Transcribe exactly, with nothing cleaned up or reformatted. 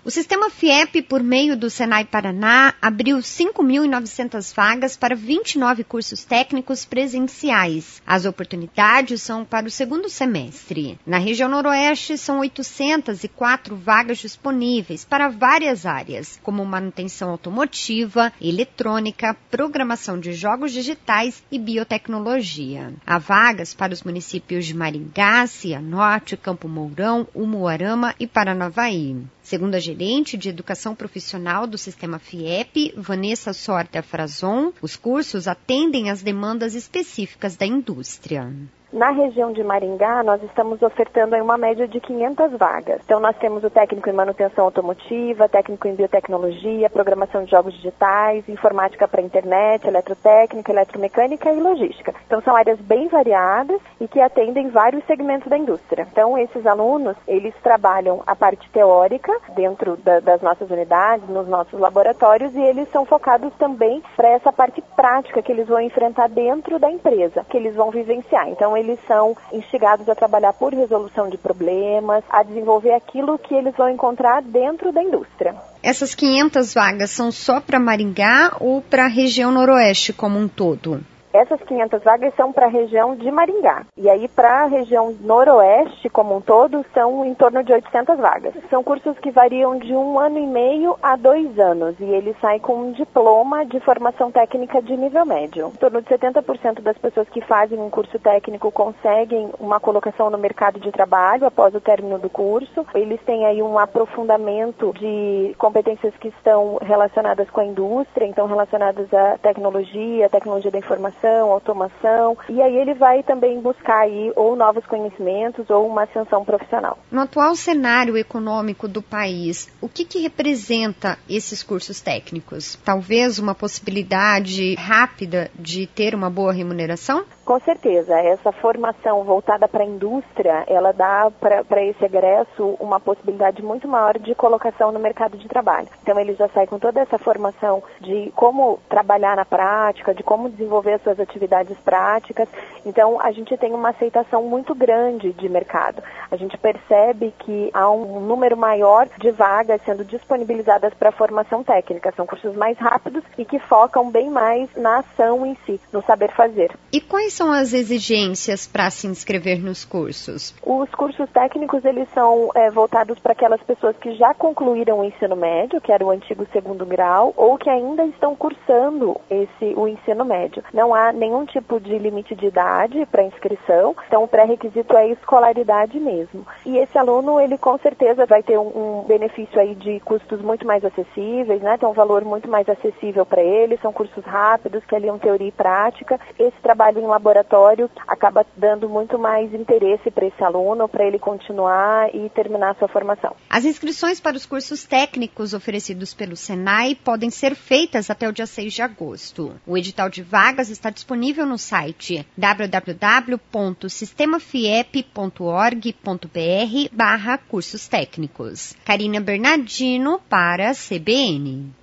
O Sistema FIEP, por meio do Senai Paraná, abriu cinco mil e novecentas vagas para vinte e nove cursos técnicos presenciais. As oportunidades são para o segundo semestre. Na região noroeste, são oitocentas e quatro vagas disponíveis para várias áreas, como manutenção automotiva, eletrônica, programação de jogos digitais e biotecnologia. Há vagas para os municípios de Maringá, Cianorte, Campo Mourão, Umuarama e Paranavaí. Segundo a gerente de Educação Profissional do Sistema FIEP, Vanessa Sorta Frazon, os cursos atendem às demandas específicas da indústria. Na região de Maringá, nós estamos ofertando aí uma média de quinhentas vagas. Então, nós temos o técnico em manutenção automotiva, técnico em biotecnologia, programação de jogos digitais, informática para internet, eletrotécnica, eletromecânica e logística. Então, são áreas bem variadas e que atendem vários segmentos da indústria. Então, esses alunos, eles trabalham a parte teórica dentro da, das nossas unidades, nos nossos laboratórios, e eles são focados também para essa parte prática que eles vão enfrentar dentro da empresa, que eles vão vivenciar. Então, eles são instigados a trabalhar por resolução de problemas, a desenvolver aquilo que eles vão encontrar dentro da indústria. Essas quinhentas vagas são só para Maringá ou para a região noroeste como um todo? Essas quinhentas vagas são para a região de Maringá. E aí, para a região noroeste como um todo, são em torno de oitocentas vagas. São cursos que variam de um ano e meio a dois anos. E eles saem com um diploma de formação técnica de nível médio. Em torno de setenta por cento das pessoas que fazem um curso técnico conseguem uma colocação no mercado de trabalho após o término do curso. Eles têm aí um aprofundamento de competências que estão relacionadas com a indústria, então relacionadas à tecnologia, tecnologia da informação, automação, e aí ele vai também buscar aí ou novos conhecimentos ou uma ascensão profissional. No atual cenário econômico do país, o que que representa esses cursos técnicos? Talvez uma possibilidade rápida de ter uma boa remuneração? Com certeza, essa formação voltada para a indústria, ela dá para esse egresso uma possibilidade muito maior de colocação no mercado de trabalho. Então ele já sai com toda essa formação de como trabalhar na prática, de como desenvolver as suas atividades práticas. Então a gente tem uma aceitação muito grande de mercado. A gente percebe que há um número maior de vagas sendo disponibilizadas para a formação técnica. São cursos mais rápidos e que focam bem mais na ação em si, no saber fazer. E quais são as exigências para se inscrever nos cursos? Os cursos técnicos, eles são é, voltados para aquelas pessoas que já concluíram o ensino médio, que era o antigo segundo grau, ou que ainda estão cursando esse, o ensino médio. Não há nenhum tipo de limite de idade para inscrição, então o pré-requisito é escolaridade mesmo. E esse aluno, ele com certeza vai ter um, um benefício aí de custos muito mais acessíveis, né? Tem um valor muito mais acessível para ele, são cursos rápidos, que aliam teoria e prática. Esse trabalho em laboratório acaba dando muito mais interesse para esse aluno, para ele continuar e terminar a sua formação. As inscrições para os cursos técnicos oferecidos pelo Senai podem ser feitas até o dia seis de agosto. O edital de vagas está disponível no site w w w ponto sistema fiep ponto org ponto b r barra cursos técnicos. Karina Bernardino para a C B N.